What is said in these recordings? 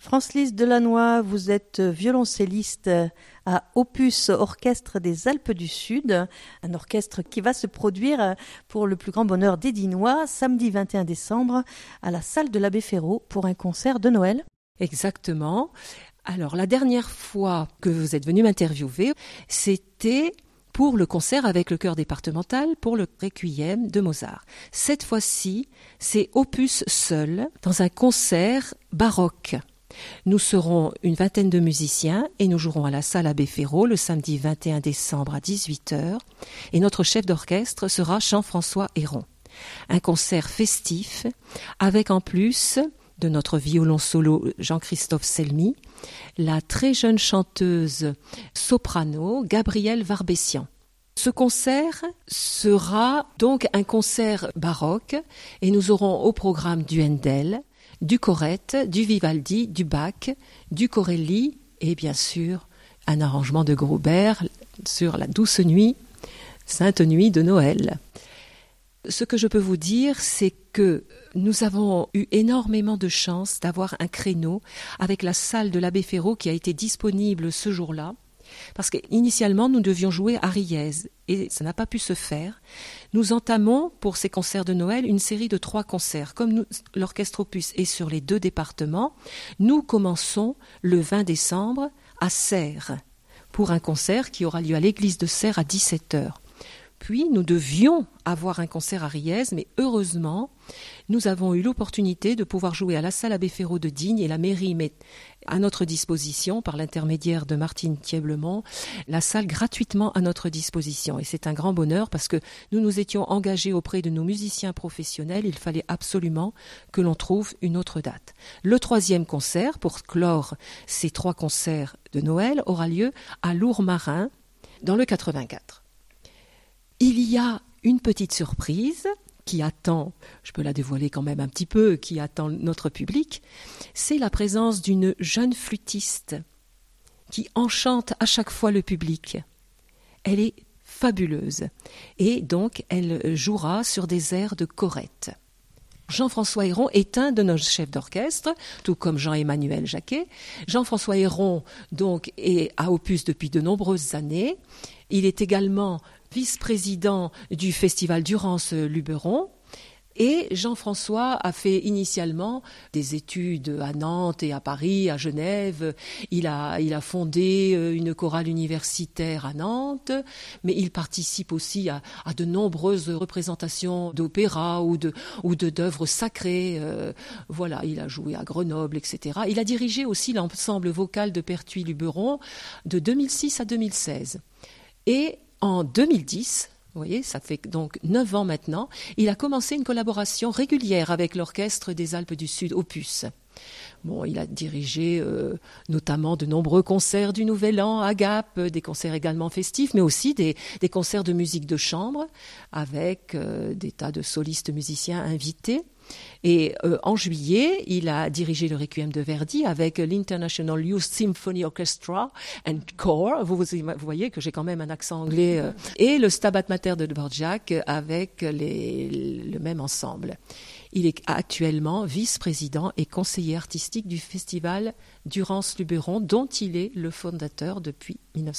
France-Lise Delannoy, vous êtes violoncelliste à Opus Orchestre des Alpes du Sud, un orchestre qui va se produire pour le plus grand bonheur des Dinois samedi 21 décembre à la salle de l'Abbé Ferraud pour un concert de Noël. Exactement. Alors la dernière fois que vous êtes venu m'interviewer, c'était pour le concert avec le chœur départemental pour le Requiem de Mozart. Cette fois-ci, c'est Opus seul, dans un concert baroque. Nous serons une vingtaine de musiciens et nous jouerons à la salle Abbé Ferraud le samedi 21 décembre à 18h. Et notre chef d'orchestre sera Jean-François Héron. Un concert festif avec en plus de notre violon solo Jean-Christophe Selmy, la très jeune chanteuse soprano Gabrielle Varbessian. Ce concert sera donc un concert baroque et nous aurons au programme du Handel, du Corrette, du Vivaldi, du Bach, du Corelli et bien sûr un arrangement de Gruber sur la douce nuit, sainte nuit de Noël. Ce que je peux vous dire, c'est que nous avons eu énormément de chance d'avoir un créneau avec la salle de l'Abbé Ferraud qui a été disponible ce jour-là, parce qu'initialement nous devions jouer à Riez et ça n'a pas pu se faire. Nous entamons pour ces concerts de Noël une série de 3 concerts. Comme l'orchestre Opus est sur les 2 départements, nous commençons le 20 décembre à Serres pour un concert qui aura lieu à l'église de Serres à 17h. Puis, nous devions avoir un concert à Riez, mais heureusement, nous avons eu l'opportunité de pouvoir jouer à la salle Abbé Ferraud de Digne et la mairie met à notre disposition, par l'intermédiaire de Martine Thieblemont, la salle gratuitement à notre disposition. Et c'est un grand bonheur parce que nous nous étions engagés auprès de nos musiciens professionnels. Il fallait absolument que l'on trouve une autre date. Le 3e concert, pour clore ces 3 concerts de Noël, aura lieu à Lourmarin, dans le 84. Il y a une petite surprise qui attend, je peux la dévoiler quand même un petit peu, qui attend notre public, c'est la présence d'une jeune flûtiste qui enchante à chaque fois le public. Elle est fabuleuse et donc elle jouera sur des airs de Corrette. Jean-François Héron est un de nos chefs d'orchestre, tout comme Jean-Emmanuel Jacquet. Jean-François Héron donc est à Opus depuis de nombreuses années. Il est également vice-président du festival Durance-Luberon. Et Jean-François a fait initialement des études à Nantes et à Paris, à Genève. Il a fondé une chorale universitaire à Nantes, mais il participe aussi à de nombreuses représentations d'opéra ou d'œuvres sacrées. Voilà, il a joué à Grenoble, etc. Il a dirigé aussi l'ensemble vocal de Pertuis-Luberon de 2006 à 2016. Et en 2010, vous voyez, ça fait donc 9 ans maintenant, il a commencé une collaboration régulière avec l'Orchestre des Alpes du Sud, Opus. Bon, il a dirigé notamment de nombreux concerts du Nouvel An à Gap, des concerts également festifs, mais aussi des concerts de musique de chambre avec des tas de solistes musiciens invités. Et en juillet, il a dirigé le Requiem de Verdi avec l'International Youth Symphony Orchestra and Choir. Vous voyez que j'ai quand même un accent anglais. Et le Stabat Mater de Dvorak avec le même ensemble. Il est actuellement vice-président et conseiller artistique du festival Durance-Luberon, dont il est le fondateur depuis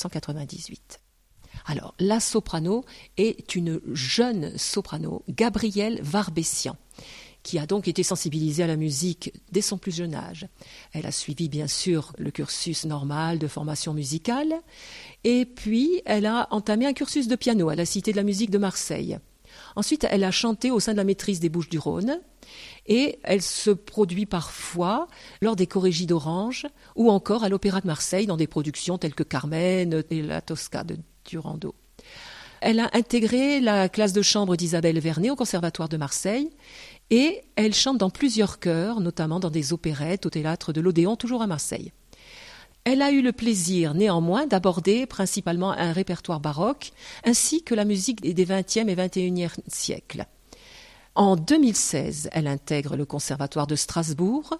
1998. Alors, la soprano est une jeune soprano, Gabrielle Varbessian, qui a donc été sensibilisée à la musique dès son plus jeune âge. Elle a suivi bien sûr le cursus normal de formation musicale, et puis elle a entamé un cursus de piano à la Cité de la musique de Marseille. Ensuite, elle a chanté au sein de la maîtrise des Bouches-du-Rhône, et elle se produit parfois lors des chorégies d'Orange, ou encore à l'Opéra de Marseille dans des productions telles que Carmen et la Tosca de Durando. Elle a intégré la classe de chambre d'Isabelle Vernet au Conservatoire de Marseille, et elle chante dans plusieurs chœurs, notamment dans des opérettes au théâtre de l'Odéon, toujours à Marseille. Elle a eu le plaisir, néanmoins, d'aborder principalement un répertoire baroque, ainsi que la musique des XXe et XXIe siècles. En 2016, elle intègre le Conservatoire de Strasbourg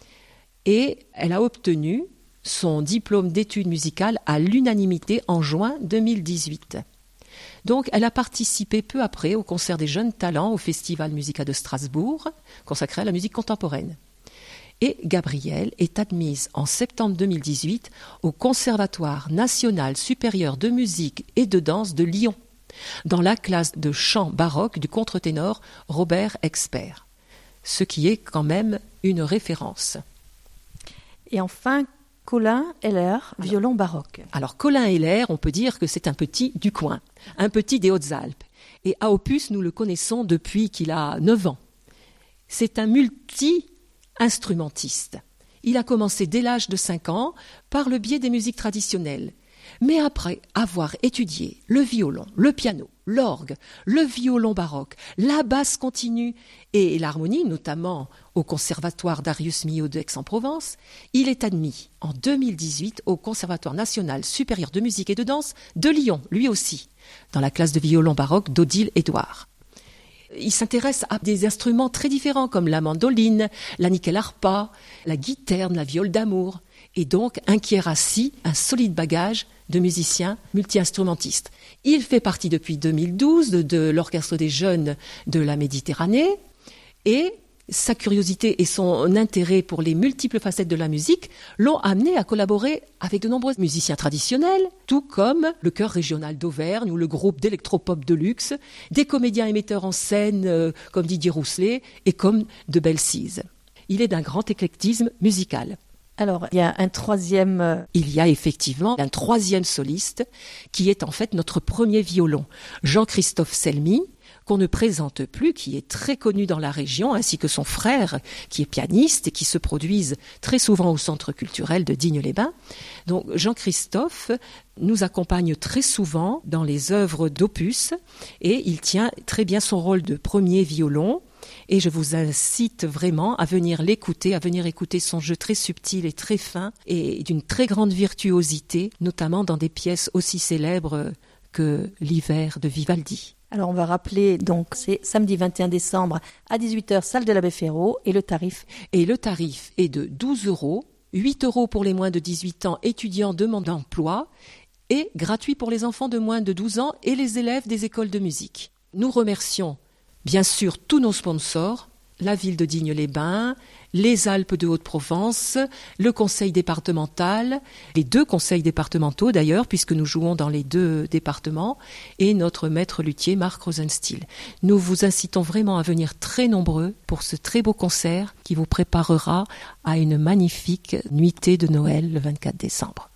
et elle a obtenu son diplôme d'études musicales à l'unanimité en juin 2018. Donc, elle a participé peu après au concert des jeunes talents au Festival Musica de Strasbourg, consacré à la musique contemporaine. Et Gabrielle est admise en septembre 2018 au Conservatoire national supérieur de musique et de danse de Lyon, dans la classe de chant baroque du contre-ténor Robert Expert, ce qui est quand même une référence. Et enfin, Colin Heller, violon baroque. Alors Colin Heller, on peut dire que c'est un petit du coin, un petit des Hautes-Alpes. Et à Opus, nous le connaissons depuis qu'il a 9 ans. C'est un multi-instrumentiste. Il a commencé dès l'âge de 5 ans par le biais des musiques traditionnelles. Mais après avoir étudié le violon, le piano, l'orgue, le violon baroque, la basse continue et l'harmonie, notamment au Conservatoire Darius Milhaud d'Aix-en-Provence, il est admis en 2018 au Conservatoire national supérieur de musique et de danse de Lyon, lui aussi, dans la classe de violon baroque d'Odile Édouard. Il s'intéresse à des instruments très différents comme la mandoline, la nickel harpa, la guiterne, la viole d'amour, et donc acquiert ainsi un solide bagage de musicien multi-instrumentiste. Il fait partie depuis 2012 de l'Orchestre des Jeunes de la Méditerranée et sa curiosité et son intérêt pour les multiples facettes de la musique l'ont amené à collaborer avec de nombreux musiciens traditionnels, tout comme le chœur régional d'Auvergne ou le groupe d'électropop de luxe, des comédiens et metteurs en scène comme Didier Rousselet et comme de Belsize. Il est d'un grand éclectisme musical. Alors, il y a un troisième... Il y a effectivement un troisième soliste qui est en fait notre premier violon, Jean-Christophe Selmy, qu'on ne présente plus, qui est très connu dans la région, ainsi que son frère, qui est pianiste et qui se produisent très souvent au centre culturel de Digne-les-Bains. Donc Jean-Christophe nous accompagne très souvent dans les œuvres d'Opus et il tient très bien son rôle de premier violon. Et je vous incite vraiment à venir l'écouter, à venir écouter son jeu très subtil et très fin et d'une très grande virtuosité, notamment dans des pièces aussi célèbres que l'Hiver de Vivaldi. Alors on va rappeler, donc c'est samedi 21 décembre à 18h, salle de l'Abbé Ferraud, et le tarif? Et le tarif est de 12 €, 8 € pour les moins de 18 ans étudiants demandant d'emploi et gratuit pour les enfants de moins de 12 ans et les élèves des écoles de musique. Nous remercions bien sûr tous nos sponsors, la ville de Digne-les-Bains, les Alpes de Haute-Provence, le conseil départemental, les 2 conseils départementaux d'ailleurs, puisque nous jouons dans les 2 départements, et notre maître luthier Marc Rosenstiel. Nous vous incitons vraiment à venir très nombreux pour ce très beau concert qui vous préparera à une magnifique nuitée de Noël le 24 décembre.